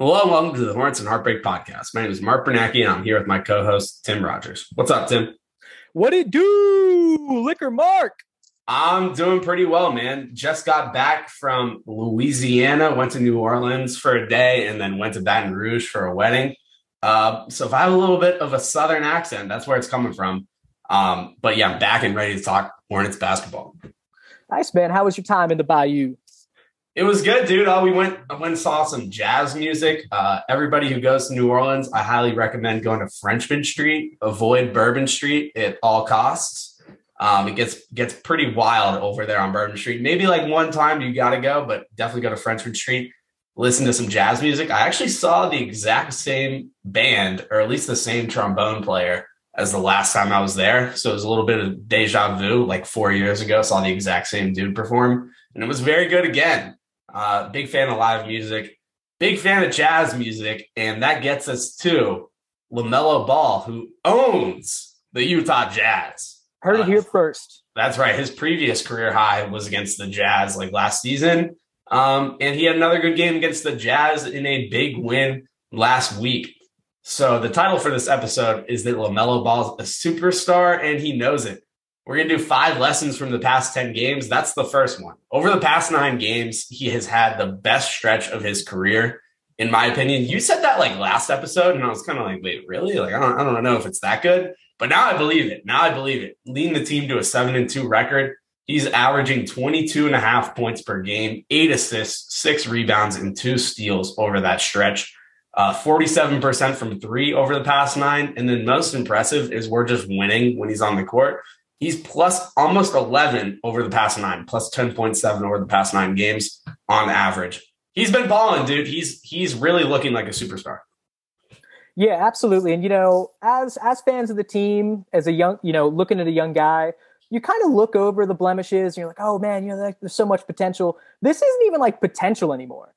Hello and welcome to the Hornets and Heartbreak Podcast. My name is Mark Bernacki, and I'm here with my co-host, Tim Rogers. What's up, Tim? What it do, Liquor Mark? I'm doing pretty well, man. Just got back from Louisiana, went to New Orleans for a day, and then went to Baton Rouge for a wedding. So if I have a little bit of a Southern accent, that's where it's coming from. But yeah, I'm back and ready to talk Hornets basketball. Nice, man. How was your time in the Bayou? It was good, dude. I went and saw some jazz music. Everybody who goes to New Orleans, I highly recommend going to Frenchmen Street. Avoid Bourbon Street at all costs. It gets pretty wild over there on Bourbon Street. Maybe like one time you got to go, but definitely go to Frenchmen Street. Listen to some jazz music. I actually saw the exact same band, or at least the same trombone player, as the last time I was there. So it was a little bit of deja vu. Like 4 years ago, saw the exact same dude perform, and it was very good again. Big fan of live music, big fan of jazz music, and that gets us to LaMelo Ball, who owns the Utah Jazz. Heard it here first. That's right. His previous career high was against the Jazz like last season, and he had another good game against the Jazz in a big win last week. So the title for this episode is that LaMelo Ball is a superstar, and he knows it. We're going to do 5 lessons from the past 10 games. That's the first one. Over the past 9 games, he has had the best stretch of his career, in my opinion. You said that like last episode, and I was kind of like, wait, really? Like, I don't know if it's that good. But now I believe it. Leading the team to a 7-2 record. He's averaging 22.5 points per game, 8 assists, 6 rebounds, and 2 steals over that stretch. 47% from 3 over the past 9. And then most impressive is we're just winning when he's on the court. He's plus almost 11 over the past 9, plus 10.7 over the past 9 games on average. He's been balling, dude. He's really looking like a superstar. Yeah, absolutely. And, as fans of the team, as a young, looking at a young guy, you kind of look over the blemishes and you're like, oh, man, there's so much potential. This isn't even like potential anymore.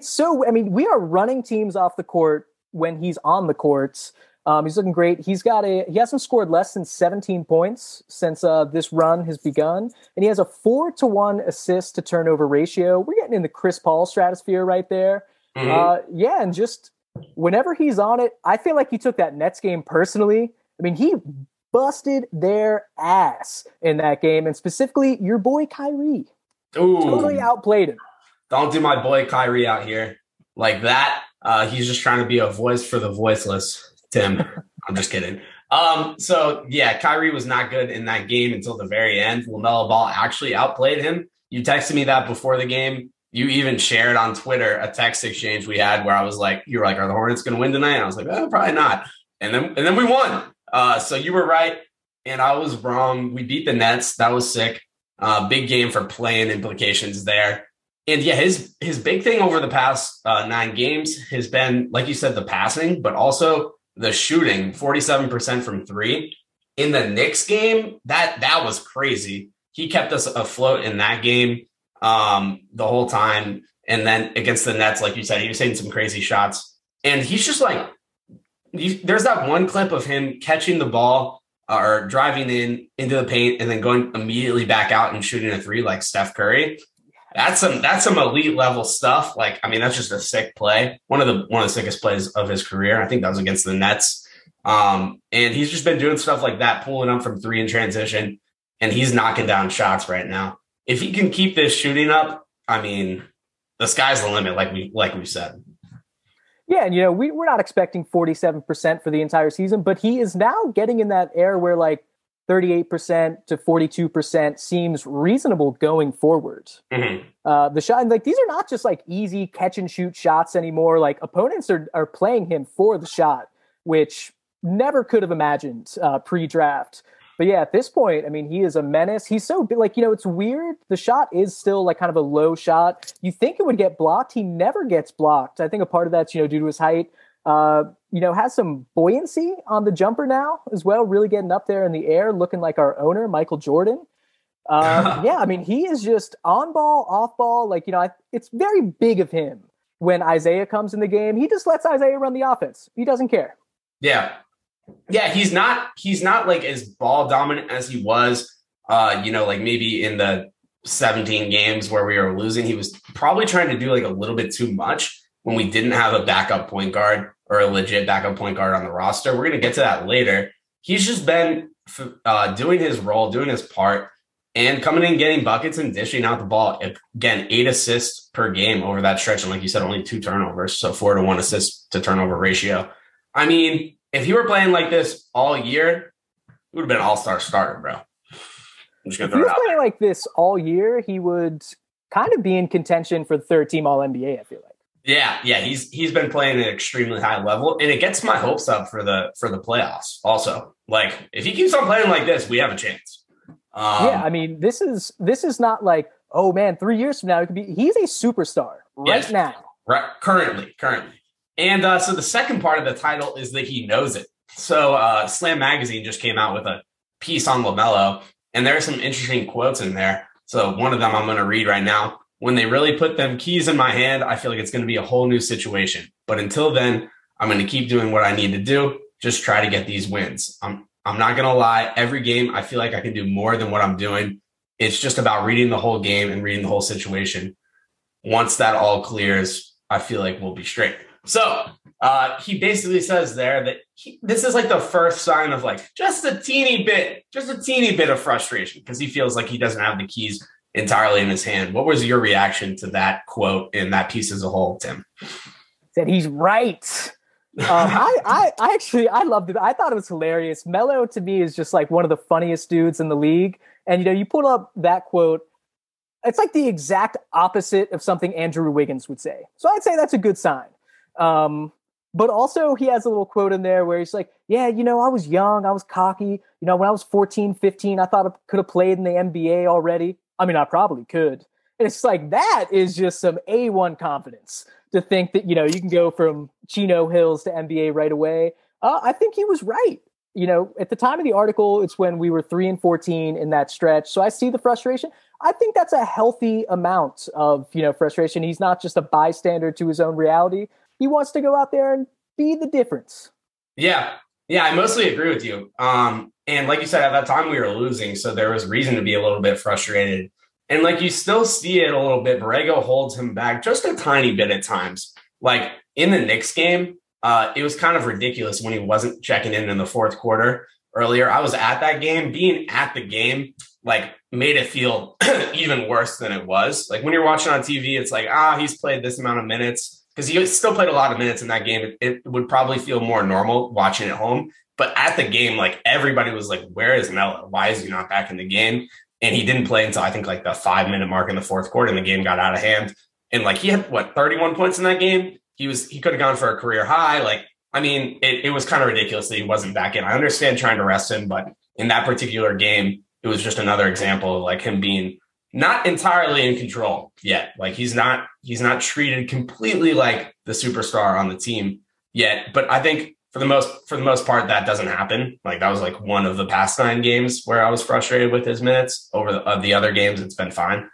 We are running teams off the court when he's on the courts. He's looking great. He hasn't scored less than 17 points since this run has begun, and he has a 4-to-1 assist to turnover ratio. We're getting in the Chris Paul stratosphere right there. Mm-hmm. And just whenever he's on it, I feel like he took that Nets game personally. I mean, he busted their ass in that game, and specifically your boy Kyrie. Ooh. Totally outplayed him. Don't do my boy Kyrie out here like that. He's just trying to be a voice for the voiceless. Tim, I'm just kidding. So yeah, Kyrie was not good in that game until the very end. LaMelo Ball actually outplayed him. You texted me that before the game. You even shared on Twitter a text exchange we had where you were like, are the Hornets going to win tonight? And I was like, probably not. And then we won. So you were right and I was wrong. We beat the Nets. That was sick. Big game for play-in implications there. And yeah, his big thing over the past 9 games has been, like you said, the passing, but also the shooting, 47% from 3. In the Knicks game, that was crazy. He kept us afloat in that game the whole time. And then against the Nets, like you said, he was hitting some crazy shots. And he's just like, there's that one clip of him catching the ball or driving into the paint and then going immediately back out and shooting a 3 like Steph Curry. That's some elite level stuff. Like, I mean, that's just a sick play. One of the sickest plays of his career. I think that was against the Nets. And he's just been doing stuff like that, pulling up from 3 in transition, and he's knocking down shots right now. If he can keep this shooting up, I mean, the sky's the limit, like we said. Yeah, and we're not expecting 47% for the entire season, but he is now getting in that air where like 38% to 42% seems reasonable going forward. Mm-hmm. The shot, like these are not just like easy catch and shoot shots anymore. Like opponents are playing him for the shot, which never could have imagined pre-draft. But yeah, at this point, I mean, he is a menace. He's so like, it's weird. The shot is still like kind of a low shot. You think it would get blocked. He never gets blocked. I think a part of that's, due to his height. Has some buoyancy on the jumper now as well, really getting up there in the air, looking like our owner, Michael Jordan. He is just on ball, off ball. Like, it's very big of him when Isaiah comes in the game. He just lets Isaiah run the offense. He doesn't care. Yeah. Yeah. He's not like as ball dominant as he was, like maybe in the 17 games where we were losing. He was probably trying to do like a little bit too much. when we didn't have a backup point guard or a legit backup point guard on the roster. We're going to get to that later. He's just been doing his role, doing his part, and coming in, getting buckets and dishing out the ball. Again, 8 assists per game over that stretch. And like you said, only 2 turnovers. So 4-to-1 assist to turnover ratio. I mean, if he were playing like this all year, he would have been an all-star starter, bro. I'm just going to throw it out. If he was playing like this all year, he would kind of be in contention for the third team All-NBA, I feel like. Yeah, he's been playing at an extremely high level, and it gets my hopes up for the playoffs. Also, like if he keeps on playing like this, we have a chance. Yeah, I mean, this is not like, oh man, 3 years from now it could be. He's a superstar right now, right? Currently, and so the second part of the title is that he knows it. So Slam Magazine just came out with a piece on LaMelo, and there are some interesting quotes in there. So one of them I'm going to read right now. When they really put them keys in my hand, I feel like it's going to be a whole new situation. But until then, I'm going to keep doing what I need to do. Just try to get these wins. I'm not going to lie. Every game, I feel like I can do more than what I'm doing. It's just about reading the whole game and reading the whole situation. Once that all clears, I feel like we'll be straight. So he basically says there that this is like the first sign of like just a teeny bit of frustration because he feels like he doesn't have the keys entirely in his hand. What was your reaction to that quote and that piece as a whole, Tim? That he's right. I actually loved it. I thought it was hilarious. Melo to me is just like one of the funniest dudes in the league. And you pull up that quote, it's like the exact opposite of something Andrew Wiggins would say. So I'd say that's a good sign. But also he has a little quote in there where he's like, yeah, I was young, I was cocky. When I was 14, 15, I thought I could have played in the NBA already. I mean, I probably could. And it's like, that is just some A1 confidence to think that, you can go from Chino Hills to NBA right away. I think he was right. At the time of the article, it's when we were 3-14 in that stretch. So I see the frustration. I think that's a healthy amount of, frustration. He's not just a bystander to his own reality. He wants to go out there and be the difference. Yeah, I mostly agree with you. And like you said, at that time we were losing, so there was reason to be a little bit frustrated. And like you still see it a little bit. Borrego holds him back just a tiny bit at times. Like in the Knicks game, it was kind of ridiculous when he wasn't checking in the fourth quarter earlier. I was at that game. Being at the game like made it feel even worse than it was. Like when you're watching on TV, it's like, he's played this amount of minutes. Because he still played a lot of minutes in that game. It would probably feel more normal watching at home. But at the game, like everybody was like, where is Melo? Why is he not back in the game? And he didn't play until I think like the 5-minute mark in the fourth quarter, and the game got out of hand. And like he had 31 points in that game. He could have gone for a career high. Like, I mean, it was kind of ridiculous that he wasn't back in. I understand trying to rest him, but in that particular game, it was just another example of like him being not entirely in control yet. Like he's not treated completely like the superstar on the team yet. But I think for the most part, that doesn't happen. Like that was like one of the past 9 games where I was frustrated with his minutes. Over the other games, it's been fine.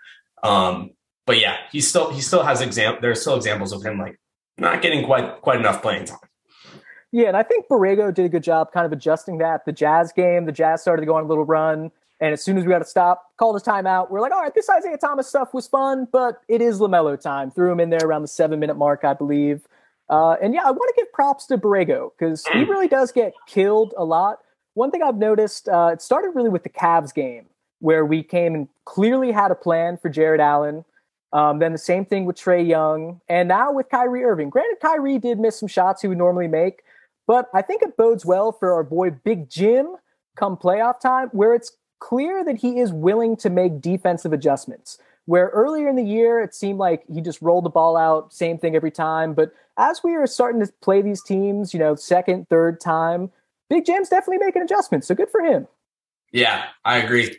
But yeah, he still has there's still examples of him like not getting quite enough playing time. Yeah, and I think Borrego did a good job kind of adjusting that. The Jazz game, the Jazz started to go on a little run. And as soon as we got to stop, called his timeout. We're like, all right, this Isaiah Thomas stuff was fun, but it is LaMelo time. Threw him in there around the 7-minute mark, I believe. And yeah, I want to give props to Borrego because he really does get killed a lot. One thing I've noticed, it started really with the Cavs game where we came and clearly had a plan for Jared Allen. Then the same thing with Trae Young. And now with Kyrie Irving. Granted, Kyrie did miss some shots he would normally make, but I think it bodes well for our boy Big Jim come playoff time where it's clear that he is willing to make defensive adjustments, where earlier in the year, it seemed like he just rolled the ball out, same thing every time. But as we are starting to play these teams, second, third time, Big Jim's definitely making adjustments. So good for him. Yeah, I agree.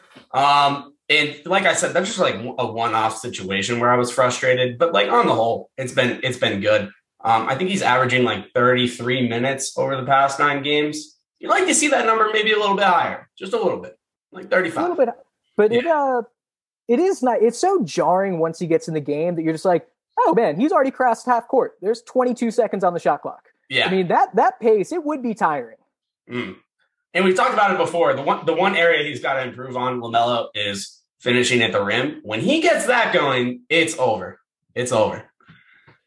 And like I said, that's just like a one-off situation where I was frustrated, but like on the whole, it's been good. I think he's averaging like 33 minutes over the past 9 games. You'd like to see that number maybe a little bit higher, just a little bit. Like 35. A little bit, but yeah. It is not. It's so jarring once he gets in the game that you're just like, oh man, he's already crossed half court. There's 22 seconds on the shot clock. Yeah, I mean that pace, it would be tiring. And we've talked about it before. The one area he's got to improve on, LaMelo, is finishing at the rim. When he gets that going, it's over. It's over.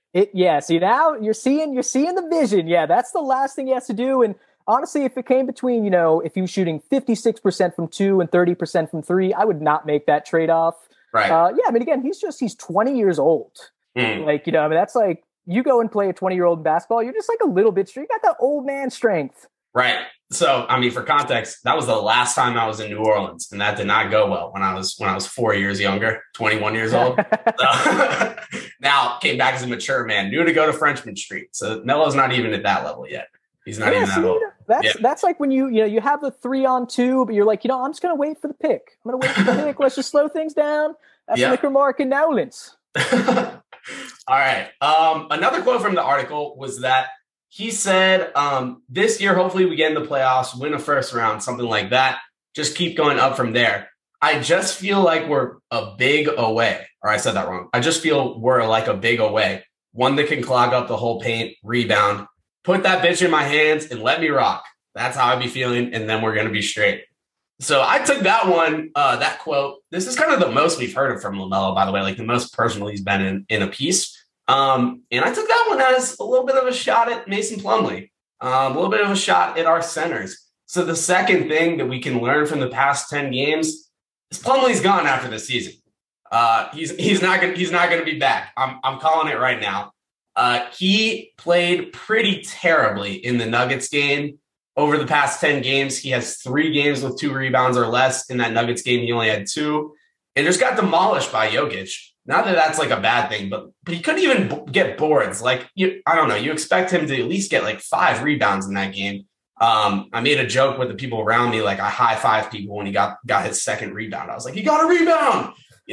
See, now you're seeing the vision. Yeah, that's the last thing he has to do. And honestly, if it came between, if he was shooting 56% from 2 and 30% from 3, I would not make that trade-off. Right. Yeah, I mean, again, he's 20 years old. Like, I mean, that's like, you go and play a 20-year-old in basketball, you're just like a little bit strong. You got that old man strength. Right. So, I mean, for context, that was the last time I was in New Orleans, and that did not go well when I was 4 years younger, 21 years old. So, now came back as a mature man, knew to go to Frenchman Street. So Melo's not even at that level yet. He's not even that old. That's like when you have the 3-on-2, but you're like, I'm just gonna wait for the pick. I'm gonna wait for the pick. Let's just slow things down. That's liquor mark and Nowlands. All right. Another quote from the article was that he said, this year, hopefully we get in the playoffs, win a first round, something like that. Just keep going up from there. I just feel like we're a big away. Or I said that wrong. I just feel we're like a big away. One that can clog up the whole paint, rebound, put that bitch in my hands and let me rock. That's how I be feeling. And then we're going to be straight. So I took that one, that quote. This is kind of the most we've heard of from LaMelo, by the way, like the most personal he's been in a piece. And I took that one as a little bit of a shot at Mason Plumlee, a little bit of a shot at our centers. So the second thing that we can learn from the past 10 games is Plumlee's gone after the season. He's not going to be back. I'm calling it right now. He played pretty terribly in the Nuggets game. Over the past 10 games, he has 3 games with 2 rebounds or less. In that Nuggets game, he only had 2 and just got demolished by Jokic. Not that that's like a bad thing, but he couldn't even get boards. Like, I don't know. You expect him to at least get like 5 rebounds in that game. I made a joke with the people around me. Like I high-fived people when he got his second rebound. I was like, he got a rebound,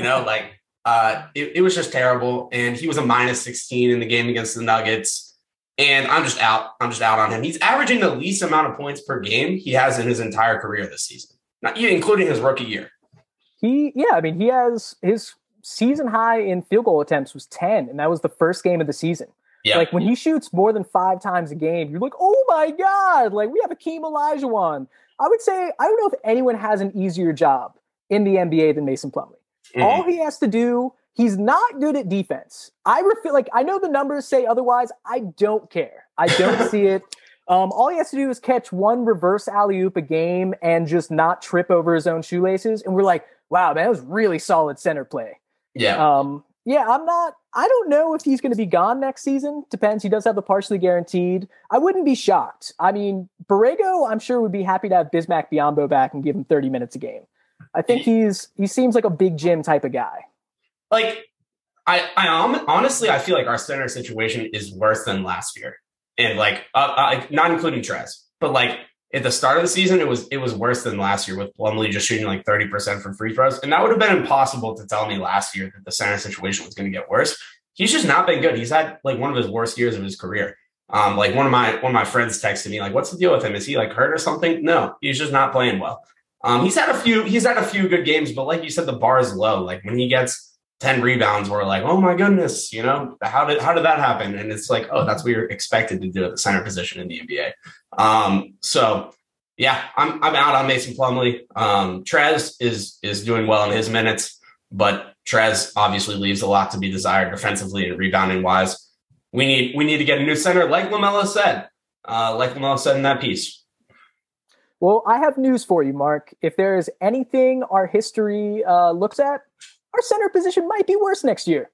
it was just terrible. And he was a -16 in the game against the Nuggets. And I'm just out on him. He's averaging the least amount of points per game he has in his entire career this season, not even including his rookie year. He has his season high in field goal attempts was 10, and that was the first game of the season. Yeah. Like when he shoots more than 5 times a game, you're like, oh my God, like we have Akeem Olajuwon. I would say, I don't know if anyone has an easier job in the NBA than Mason Plumlee. Mm-hmm. All he has to do, he's not good at defense. I know the numbers say otherwise. I don't care. I don't see it. All he has to do is catch 1 reverse alley-oop a game and just not trip over his own shoelaces. And we're like, wow, man, that was really solid center play. Yeah. I don't know if he's going to be gone next season. Depends. He does have the partially guaranteed. I wouldn't be shocked. I mean, Borrego, I'm sure would be happy to have Bismack Biyombo back and give him 30 minutes a game. I think he seems like a big gym type of guy. Like, I honestly, I feel like our center situation is worse than last year. And like, not including Trez, but like at the start of the season, it was worse than last year with Plumlee just shooting like 30% from free throws. And that would have been impossible to tell me last year that the center situation was going to get worse. He's just not been good. He's had like one of his worst years of his career. Like one of my friends texted me like, what's the deal with him? Is he like hurt or something? No, he's just not playing well. He's had a few good games, but like you said, the bar is low. Like when he gets 10 rebounds, we're like, oh my goodness, how did that happen? And it's like, oh, that's what you're expected to do at the center position in the NBA. So yeah, I'm out on Mason Plumlee. Trez is doing well in his minutes, but Trez obviously leaves a lot to be desired defensively and rebounding wise. We need to get a new center, like LaMelo said in that piece. Well, I have news for you, Mark. If there is anything our history looks at, our center position might be worse next year.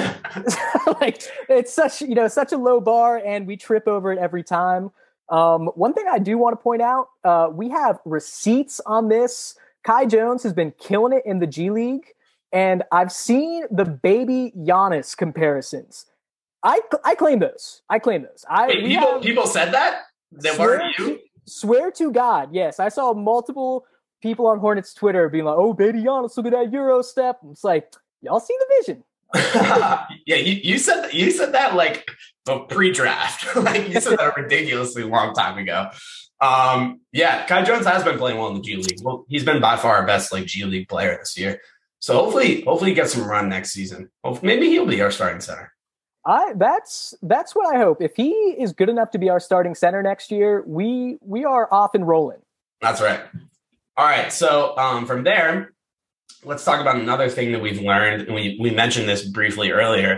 Like it's such a low bar, and we trip over it every time. One thing I do want to point out, we have receipts on this. Kai Jones has been killing it in the G League, and I've seen the baby Giannis comparisons. I claim those. Wait, people said that? That weren't you? Swear to God, yes. I saw multiple people on Hornets Twitter being like, oh, baby Giannis, look at that Euro step. And it's like, y'all see the vision. Yeah, you said that like pre-draft. Like you said that a ridiculously long time ago. Yeah, Kai Jones has been playing well in the G League. Well, he's been by far our best like G League player this year. So hopefully he gets some run next season. Maybe he'll be our starting center. That's what I hope. If he is good enough to be our starting center next year, we are off and rolling. That's right. All right. So from there, let's talk about another thing that we've learned. And we mentioned this briefly earlier.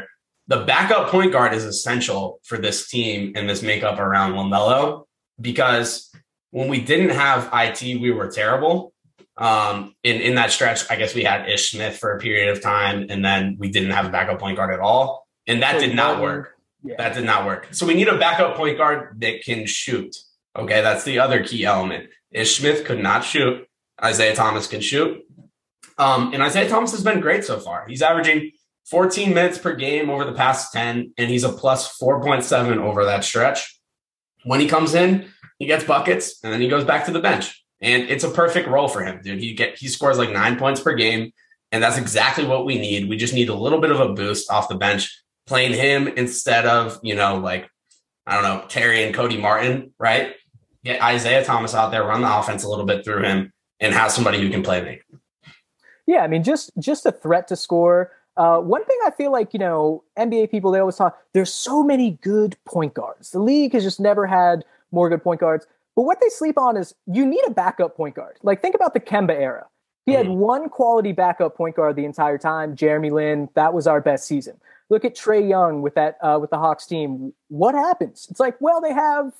the backup point guard is essential for this team and this makeup around LaMelo, because when we didn't have IT, we were terrible. In that stretch, I guess we had Ish Smith for a period of time, and then we didn't have a backup point guard at all. And that did not work. Yeah. That did not work. So we need a backup point guard that can shoot. Okay, that's the other key element. Ish Smith could not shoot. Isaiah Thomas can shoot. And Isaiah Thomas has been great so far. He's averaging 14 minutes per game over the past 10, and he's a plus 4.7 over that stretch. When he comes in, he gets buckets, and then he goes back to the bench. And it's a perfect role for him, dude. He scores like 9 points per game, and that's exactly what we need. We just need a little bit of a boost off the bench, playing him instead of, Terry and Cody Martin, right? Get Isaiah Thomas out there, run the offense a little bit through him, and have somebody who can play me. Yeah, I mean, just a threat to score. One thing I feel like, NBA people, they always talk, there's so many good point guards. The league has just never had more good point guards. But what they sleep on is you need a backup point guard. Like, think about the Kemba era. He had one quality backup point guard the entire time, Jeremy Lin. That was our best season. Look at Trae Young with the Hawks team. What happens? It's like, well, they have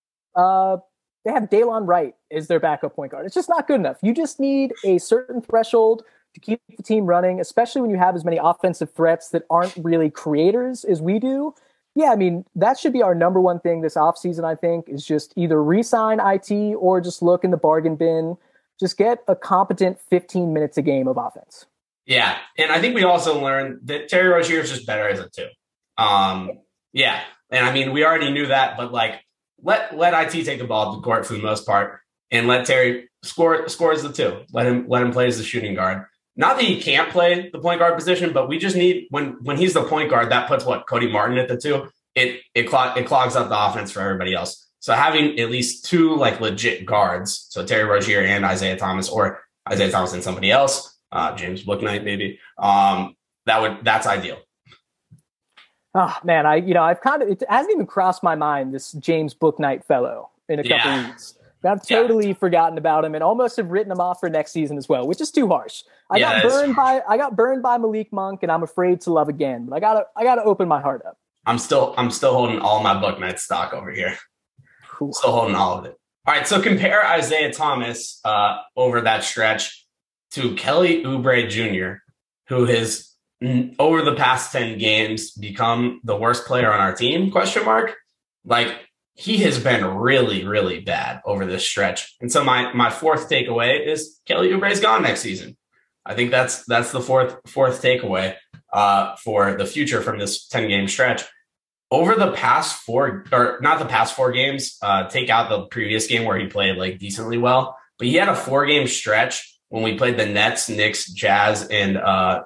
Daylon Wright as their backup point guard. It's just not good enough. You just need a certain threshold to keep the team running, especially when you have as many offensive threats that aren't really creators as we do. Yeah, I mean, that should be our number one thing this offseason, I think, is just either re-sign IT or just look in the bargain bin. Just get a competent 15 minutes a game of offense. Yeah, and I think we also learned that Terry Rozier is just better as a two. Yeah, and I mean, we already knew that, but like, let IT take the ball to the court for the most part, and let Terry score as the two. Let him play as the shooting guard. Not that he can't play the point guard position, but we just need when he's the point guard, that puts Cody Martin at the two. It clogs up the offense for everybody else. So having at least two like legit guards, so Terry Rozier and Isaiah Thomas, or Isaiah Thomas and somebody else, James Bouknight maybe, that's ideal. Oh man, it hasn't even crossed my mind, this James Bouknight fellow in a couple weeks. I've totally forgotten about him and almost have written him off for next season as well, which is too harsh. I got burned by Malik Monk, and I'm afraid to love again. But I gotta open my heart up. I'm still holding all my Bouknight stock over here. Cool. Still holding all of it. All right, so compare Isaiah Thomas over that stretch to Kelly Oubre Jr., who has over the past 10 games become the worst player on our team? ? Like, he has been really, really bad over this stretch. And so my fourth takeaway is Kelly Oubre's gone next season. I think that's the fourth takeaway for the future from this 10-game stretch. Over the past not the past 4 games, take out the previous game where he played like decently well, but he had a 4-game stretch when we played the Nets, Knicks, Jazz, and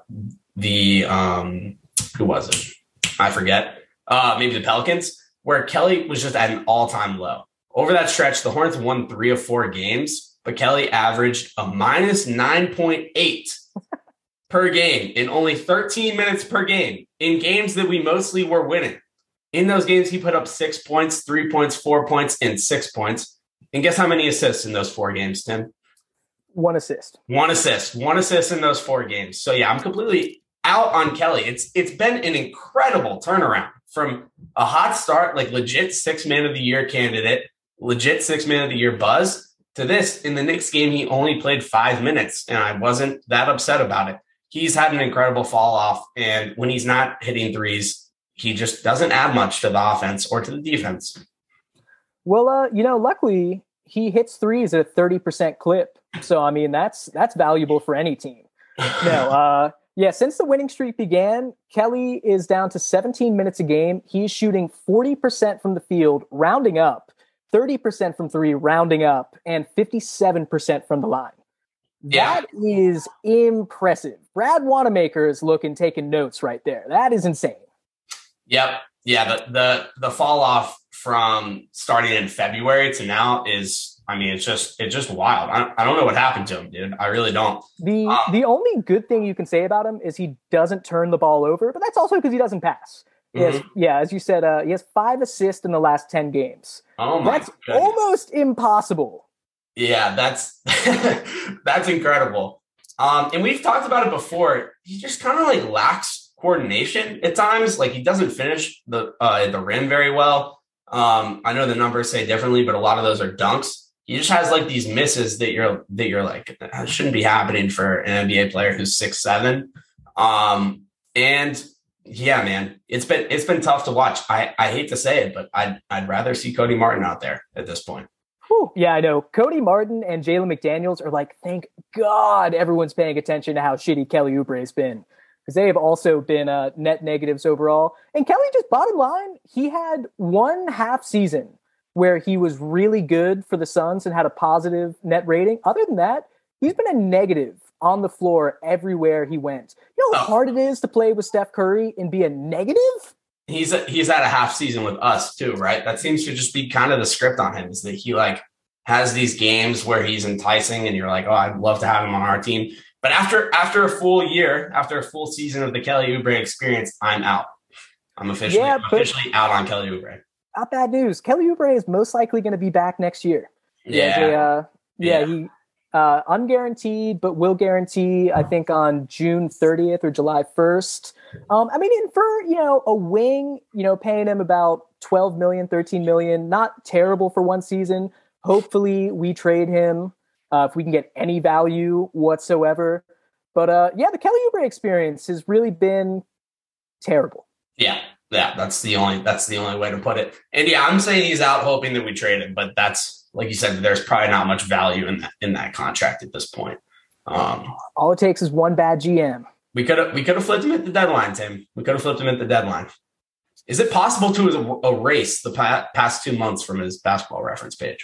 who was it? I forget. Maybe the Pelicans, where Kelly was just at an all-time low. Over that stretch, the Hornets won 3 of 4 games, but Kelly averaged a minus 9.8 per game in only 13 minutes per game in games that we mostly were winning. In those games, he put up 6 points, 3 points, 4 points, and 6 points. And guess how many assists in those 4 games, Tim? 1 assist. 1 assist. 1 assist in those 4 games. So, yeah, I'm completely out on Kelly. It's been an incredible turnaround from a hot start, like legit 6th man of the year candidate, legit 6th man of the year buzz, to this. In the Knicks game, he only played 5 minutes, and I wasn't that upset about it. He's had an incredible fall off, and when he's not hitting threes, he just doesn't add much to the offense or to the defense. Well, luckily he hits threes at a 30% clip. So, I mean, that's valuable for any team. Since the winning streak began, Kelly is down to 17 minutes a game. He's shooting 40% from the field, rounding up, 30% from 3, rounding up, and 57% from the line. That is impressive. Brad Wanamaker is taking notes right there. That is insane. Yep. Yeah. The fall off from starting in February to now is, I mean, it's just wild. I don't know what happened to him, dude. I really don't. The only good thing you can say about him is he doesn't turn the ball over, but that's also because he doesn't pass. Mm-hmm. As you said, he has 5 assists in the last 10 games. Oh my That's goodness. Almost impossible. Yeah, that's incredible. And we've talked about it before. He just kind of like lacks coordination at times. Like he doesn't finish the rim very well. I know the numbers say differently, but a lot of those are dunks. He just has like these misses that you're like, that shouldn't be happening for an NBA player who's 6'7". And yeah, man, it's been tough to watch. I hate to say it, but I'd rather see Cody Martin out there at this point. Whew. Yeah, I know. Cody Martin and Jalen McDaniels are like, thank God everyone's paying attention to how shitty Kelly Oubre has been, because they have also been net negatives overall. And Kelly, just bottom line, he had 1.5 season where he was really good for the Suns and had a positive net rating. Other than that, he's been a negative on the floor everywhere he went. You know how hard it is to play with Steph Curry and be a negative? He's had a half season with us too, right? That seems to just be kind of the script on him, is that he like has these games where he's enticing and you're like, oh, I'd love to have him on our team. But after a full year, after a full season of the Kelly Oubre experience, I'm out. I'm officially out on Kelly Oubre. Not bad news. Kelly Oubre is most likely going to be back next year. He unguaranteed, but will guarantee, I think, on June 30th or July 1st. I mean, and for, a wing, paying him about 12 million, 13 million, not terrible for one season. Hopefully we trade him if we can get any value whatsoever. But the Kelly Oubre experience has really been terrible. Yeah, that's the only way to put it. And yeah, I'm saying he's out, hoping that we trade him, but that's, like you said, there's probably not much value in that contract at this point. All it takes is one bad GM. We could have flipped him at the deadline, Tim. We could have flipped him at the deadline. Is it possible to erase the past 2 months from his Basketball Reference page?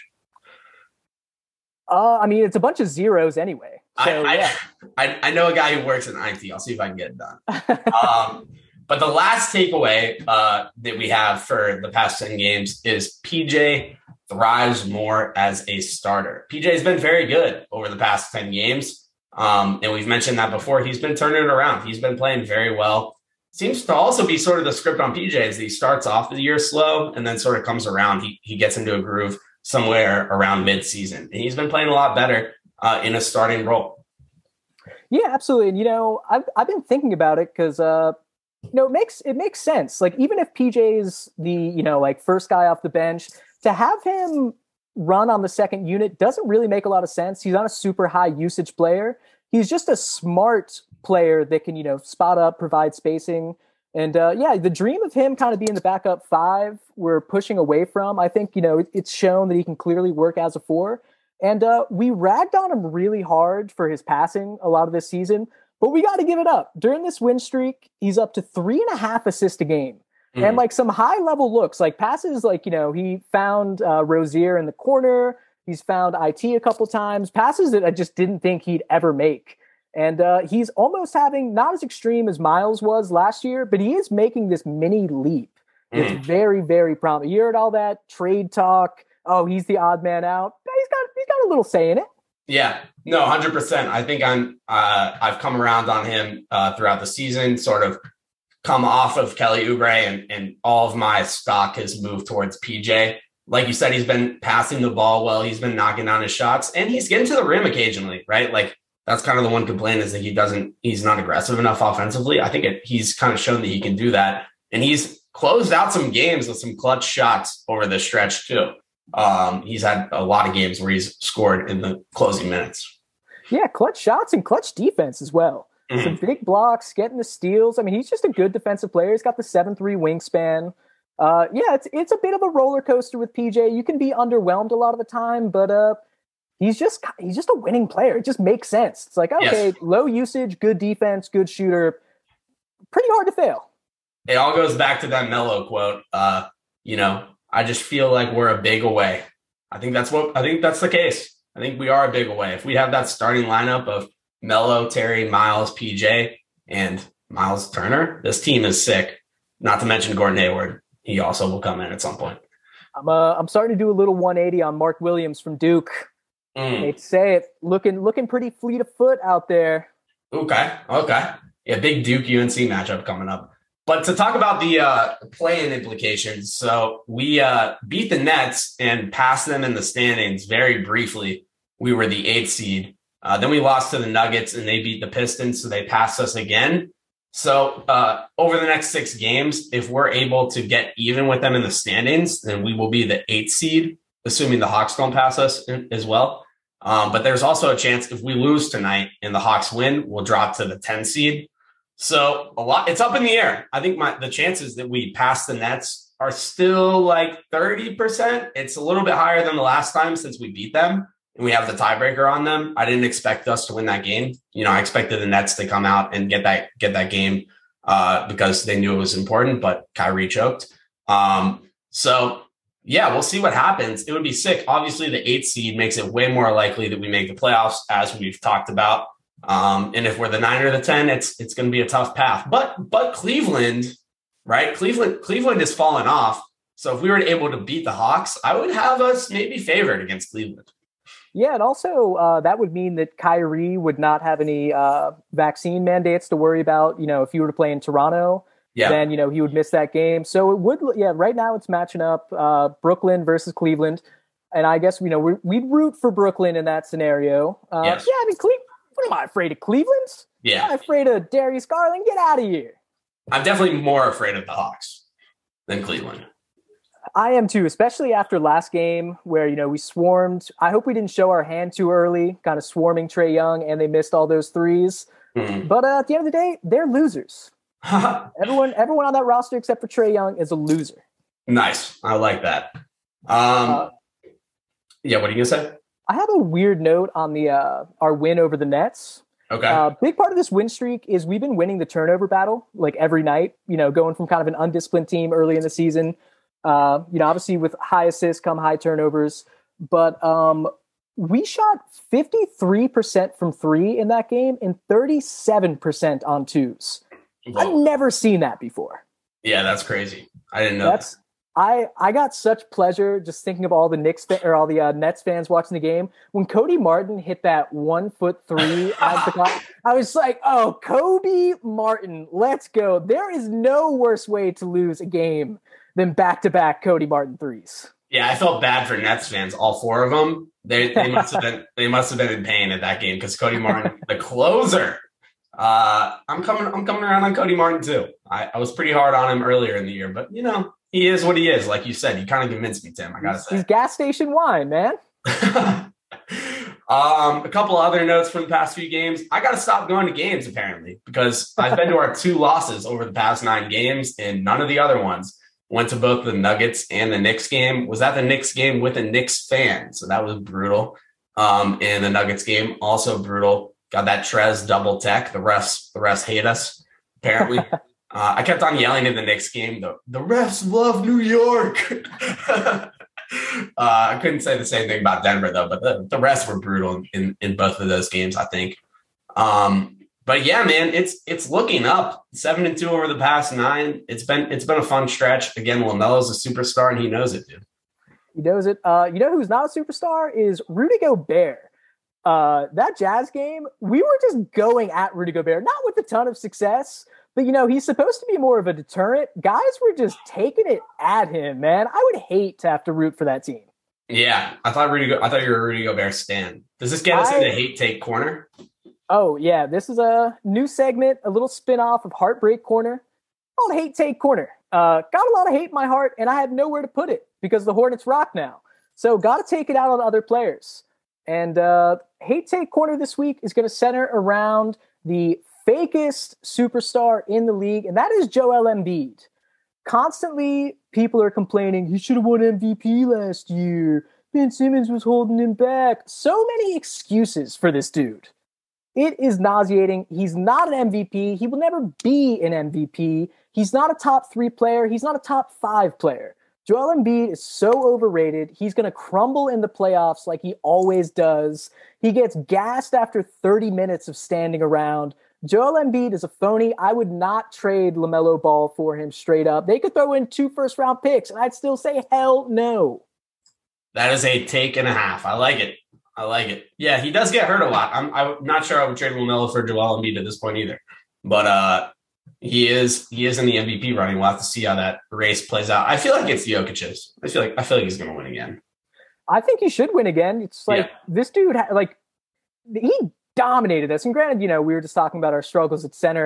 I mean, it's a bunch of zeros anyway. So, I know a guy who works in IT. I'll see if I can get it done. But the last takeaway that we have for the past 10 games is PJ thrives more as a starter. PJ has been very good over the past 10 games. And we've mentioned that before. He's been turning it around. He's been playing very well. Seems to also be sort of the script on PJ is that he starts off the year slow and then sort of comes around. He gets into a groove somewhere around mid-season. And he's been playing a lot better in a starting role. Yeah, absolutely. And, I've been thinking about it because, it makes sense. Like, even if PJ's the, first guy off the bench, to have him run on the second unit doesn't really make a lot of sense. He's not a super high usage player. He's just a smart player that can, spot up, provide spacing. And the dream of him kind of being the backup 5 we're pushing away from. I think, it's shown that he can clearly work as a 4. And we ragged on him really hard for his passing a lot of this season, but we got to give it up. During this win streak, he's up to 3.5 assists a game. And like some high level looks, like passes, like, he found Rozier in the corner. He's found IT a couple times, passes that I just didn't think he'd ever make. And he's almost having not as extreme as Miles was last year, but he is making this mini leap. It's very, very promising. You heard all that trade talk. Oh, he's the odd man out. He's got a little say in it. Yeah, no, 100%. I think I've come around on him throughout the season, sort of come off of Kelly Oubre, and all of my stock has moved towards PJ. Like you said, he's been passing the ball well. He's been knocking down his shots, and he's getting to the rim occasionally, right? Like, that's kind of the one complaint, is that he's not aggressive enough offensively. I think he's kind of shown that he can do that. And he's closed out some games with some clutch shots over the stretch too. He's had a lot of games where he's scored in the closing minutes. Yeah, clutch shots and clutch defense as well. Some big blocks, getting the steals. I mean, he's just a good defensive player. He's got the 7'3" wingspan. It's a bit of a roller coaster with PJ. You can be underwhelmed a lot of the time, but he's just a winning player. It just makes sense. It's like, okay, yes. Low usage, good defense, good shooter. Pretty hard to fail. It all goes back to that Melo quote. I just feel like we're a big away. I think that's the case. I think we are a big away. If we have that starting lineup of Melo, Terry, Miles, PJ, and Miles Turner, this team is sick. Not to mention Gordon Hayward. He also will come in at some point. I'm starting to do a little 180 on Mark Williams from Duke. I hate to say it, looking pretty fleet of foot out there. Okay. Yeah, big Duke UNC matchup coming up. But to talk about the play-in implications, so we beat the Nets and passed them in the standings very briefly. We were the 8th seed. Then we lost to the Nuggets and they beat the Pistons, so they passed us again. So over the next 6 games, if we're able to get even with them in the standings, then we will be the 8th seed, assuming the Hawks don't pass us as well. But there's also a chance if we lose tonight and the Hawks win, we'll drop to the 10 seed. So it's up in the air. I think the chances that we pass the Nets are still like 30%. It's a little bit higher than the last time since we beat them and we have the tiebreaker on them. I didn't expect us to win that game. I expected the Nets to come out and get that game because they knew it was important, but Kyrie choked. So yeah, we'll see what happens. It would be sick. Obviously, the 8th seed makes it way more likely that we make the playoffs, as we've talked about. And if we're the 9 or the 10, it's going to be a tough path. But Cleveland, right? Cleveland has fallen off. So if we were able to beat the Hawks, I would have us maybe favored against Cleveland. Yeah, and also that would mean that Kyrie would not have any vaccine mandates to worry about. If you were to play in Toronto, then he would miss that game. So it would. Yeah, right now it's matching up Brooklyn versus Cleveland, and I guess we'd root for Brooklyn in that scenario. Yes. Yeah, I mean, what am I afraid of? Cleveland? Yeah, I'm afraid of Darius Garland. Get out of here. I'm definitely more afraid of the Hawks than Cleveland. I am too, especially after last game where, we swarmed. I hope we didn't show our hand too early, kind of swarming Trae Young, and they missed all those threes. Mm-hmm. But at the end of the day, they're losers. Everyone on that roster except for Trae Young is a loser. Nice. I like that. Yeah, what are you going to say? I have a weird note on the our win over the Nets. Okay. Big part of this win streak is we've been winning the turnover battle like every night, going from kind of an undisciplined team early in the season. Obviously with high assists come high turnovers, but we shot 53% from 3 in that game and 37% on 2s. Whoa. I've never seen that before. Yeah, that's crazy. I didn't know that. I got such pleasure just thinking of all the all the Nets fans watching the game. When Cody Martin hit that 1-foot 3 at the clock, I was like, oh, Kobe Martin, let's go. There is no worse way to lose a game than back-to-back Cody Martin threes. Yeah, I felt bad for Nets fans, all 4 of them. They must have been in pain at that game because Cody Martin, the closer. I'm coming around on Cody Martin too. I was pretty hard on him earlier in the year, but he is what he is. Like you said, you kind of convinced me, Tim. I gotta say, he's gas station wine, man. A couple other notes from the past few games. I got to stop going to games apparently because I've been to our 2 losses over the past 9 games, and none of the other ones went to both the Nuggets and the Knicks game. Was at the Knicks game with a Knicks fan, so that was brutal. And the Nuggets game also brutal. Got that Trez double tech. The refs hate us apparently. I kept on yelling in the Knicks game, the refs love New York. I couldn't say the same thing about Denver though, but the refs were brutal in both of those games, I think. But yeah, man, it's looking up 7-2 over the past 9. It's been a fun stretch. Again, LaMelo's a superstar and he knows it, dude. He knows it. Who's not a superstar is Rudy Gobert. That Jazz game, we were just going at Rudy Gobert, not with a ton of success, but he's supposed to be more of a deterrent. Guys were just taking it at him, man. I would hate to have to root for that team. Yeah, I thought you were a Rudy Gobert stan. Does this get us into Hate Take Corner? Oh yeah, this is a new segment, a little spin-off of Heartbreak Corner called Hate Take Corner. Got a lot of hate in my heart, and I had nowhere to put it because the Hornets rock now. So got to take it out on other players. And Hate Take Corner this week is going to center around the fakest superstar in the league, and that is Joel Embiid. Constantly, people are complaining, he should have won MVP last year. Ben Simmons was holding him back. So many excuses for this dude. It is nauseating. He's not an MVP. He will never be an MVP. He's not a top 3 player. He's not a top 5 player. Joel Embiid is so overrated. He's going to crumble in the playoffs like he always does. He gets gassed after 30 minutes of standing around. Joel Embiid is a phony. I would not trade LaMelo Ball for him straight up. They could throw in 2 first-round picks, and I'd still say hell no. That is a take and a half. I like it. Yeah, he does get hurt a lot. I'm not sure I would trade LaMelo for Joel Embiid at this point either. But he is in the MVP running. We'll have to see how that race plays out. I feel like it's Jokic's. I feel like he's going to win again. I think he should win again. It's like This dude, he dominated us. And granted, we were just talking about our struggles at center.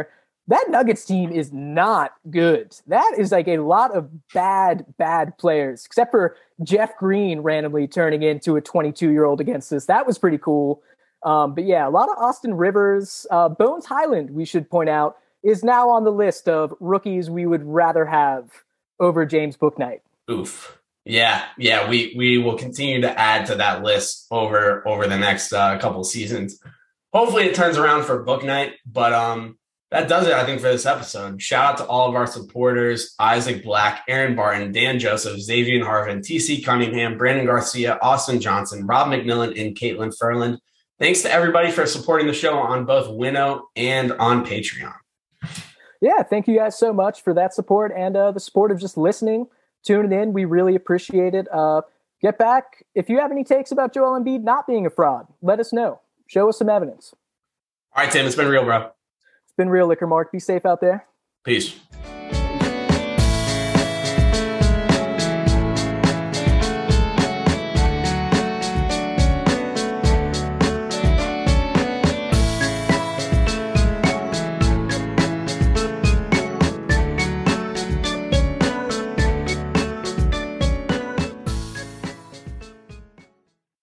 That Nuggets team is not good. That is like a lot of bad players, except for Jeff Green randomly turning into a 22-year-old against us. That was pretty cool. But yeah, a lot of Austin Rivers. Bones Highland, we should point out, is now on the list of rookies we would rather have over James Bouknight. Oof. Yeah. We will continue to add to that list over the next couple seasons. Hopefully it turns around for Bouknight, but that does it, I think, for this episode. Shout out to all of our supporters: Isaac Black, Aaron Barton, Dan Joseph, Xavier Harvin, TC Cunningham, Brandon Garcia, Austin Johnson, Rob McMillan, and Caitlin Furland. Thanks to everybody for supporting the show on both Winnow and on Patreon. Yeah, thank you guys so much for that support and the support of just listening, tuning in. We really appreciate it. Get back. If you have any takes about Joel Embiid not being a fraud, let us know. Show us some evidence. All right, Tim, it's been real, bro. It's been real, Liquor Mark. Be safe out there. Peace.